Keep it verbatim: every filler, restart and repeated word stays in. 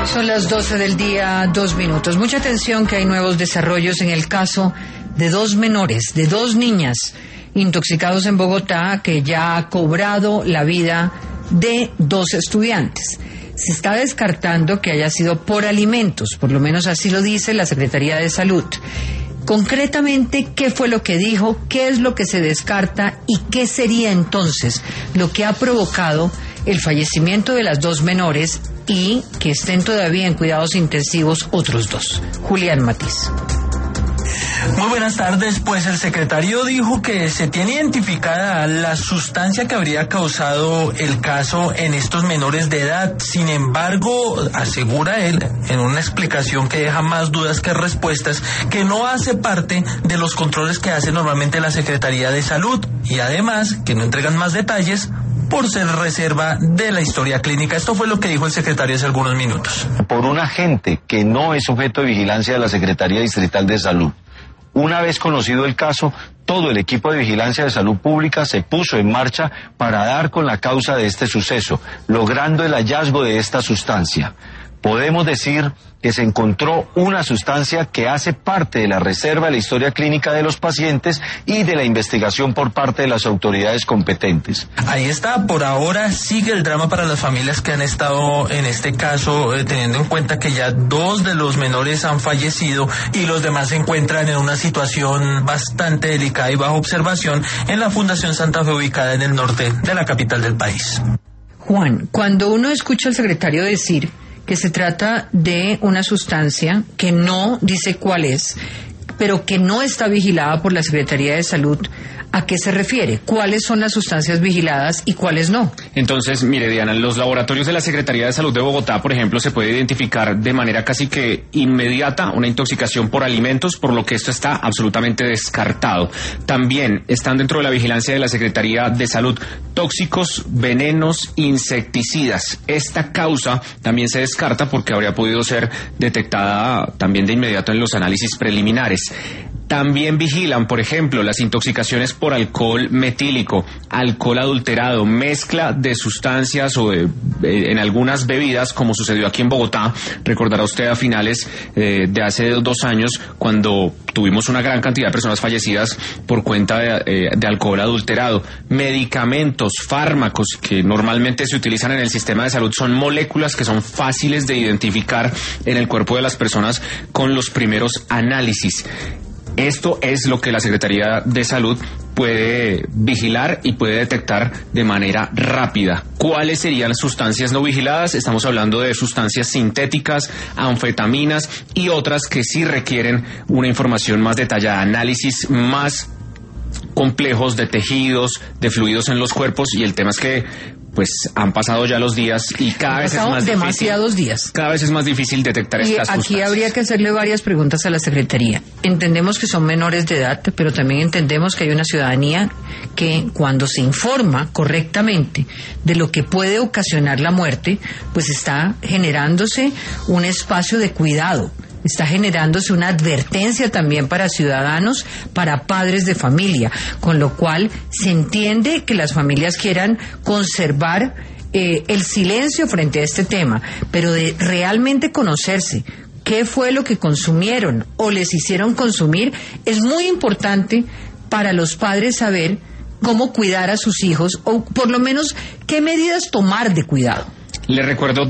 Son las doce del día, dos minutos. Mucha atención que hay nuevos desarrollos en el caso de dos menores, de dos niñas intoxicados en Bogotá, que ya ha cobrado la vida de dos estudiantes. Se está descartando que haya sido por alimentos, por lo menos así lo dice la Secretaría de Salud. Concretamente, ¿qué fue lo que dijo? ¿Qué es lo que se descarta? ¿Y qué sería entonces lo que ha provocado el fallecimiento de las dos menores y que estén todavía en cuidados intensivos otros dos? Julián Matiz. Muy buenas tardes. Pues el secretario dijo que se tiene identificada la sustancia que habría causado el caso en estos menores de edad. Sin embargo, asegura él, en una explicación que deja más dudas que respuestas, que no hace parte de los controles que hace normalmente la Secretaría de Salud, y además que no entregan más detalles por ser reserva de la historia clínica. Esto fue lo que dijo el secretario hace algunos minutos. Por un agente que no es objeto de vigilancia de la Secretaría Distrital de Salud. Una vez conocido el caso, todo el equipo de vigilancia de salud pública se puso en marcha para dar con la causa de este suceso, logrando el hallazgo de esta sustancia. Podemos decir que se encontró una sustancia que hace parte de la reserva de la historia clínica de los pacientes y de la investigación por parte de las autoridades competentes. Ahí está, por ahora sigue el drama para las familias que han estado en este caso, eh, teniendo en cuenta que ya dos de los menores han fallecido y los demás se encuentran en una situación bastante delicada y bajo observación en la Fundación Santa Fe, ubicada en el norte de la capital del país. Juan, cuando uno escucha al secretario decir que se trata de una sustancia que no dice cuál es, pero que no está vigilada por la Secretaría de Salud, ¿a qué se refiere? ¿Cuáles son las sustancias vigiladas y cuáles no? Entonces, mire, Diana, en los laboratorios de la Secretaría de Salud de Bogotá, por ejemplo, se puede identificar de manera casi que inmediata una intoxicación por alimentos, por lo que esto está absolutamente descartado. También están dentro de la vigilancia de la Secretaría de Salud tóxicos, venenos, insecticidas. Esta causa también se descarta porque habría podido ser detectada también de inmediato en los análisis preliminares. También vigilan, por ejemplo, las intoxicaciones por alcohol metílico, alcohol adulterado, mezcla de sustancias o de, eh, en algunas bebidas, como sucedió aquí en Bogotá. Recordará usted a finales eh, de hace dos años, cuando tuvimos una gran cantidad de personas fallecidas por cuenta de, eh, de alcohol adulterado. Medicamentos, fármacos que normalmente se utilizan en el sistema de salud son moléculas que son fáciles de identificar en el cuerpo de las personas con los primeros análisis. Esto es lo que la Secretaría de Salud puede vigilar y puede detectar de manera rápida. ¿Cuáles serían las sustancias no vigiladas? Estamos hablando de sustancias sintéticas, anfetaminas y otras que sí requieren una información más detallada, análisis más complejos de tejidos, de fluidos en los cuerpos, y el tema es que pues han pasado ya los días y cada vez es más demasiados difícil, días. Cada vez es más difícil detectar y estas aquí sustancias. Habría que hacerle varias preguntas a la Secretaría. Entendemos que son menores de edad, pero también entendemos que hay una ciudadanía que, cuando se informa correctamente de lo que puede ocasionar la muerte, pues está generándose un espacio de cuidado. Está generándose una advertencia también para ciudadanos, para padres de familia, con lo cual se entiende que las familias quieran conservar eh, el silencio frente a este tema, pero de realmente conocerse qué fue lo que consumieron o les hicieron consumir, es muy importante para los padres saber cómo cuidar a sus hijos o por lo menos qué medidas tomar de cuidado. Le recuerdo